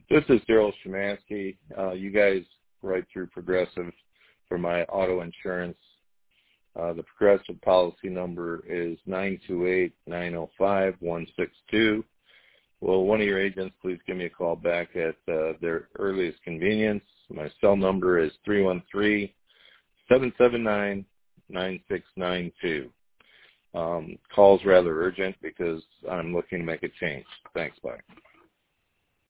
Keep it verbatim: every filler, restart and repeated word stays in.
This is Daryl Shemansky. Uh, you guys write through Progressive for my auto insurance. Uh, the Progressive policy number is nine two eight, nine oh five, one six two. Will one of your agents please give me a call back at uh, their earliest convenience? My cell number is three one three, seven seven nine, nine six nine two. Um, call's rather urgent because I'm looking to make a change. Thanks, bye.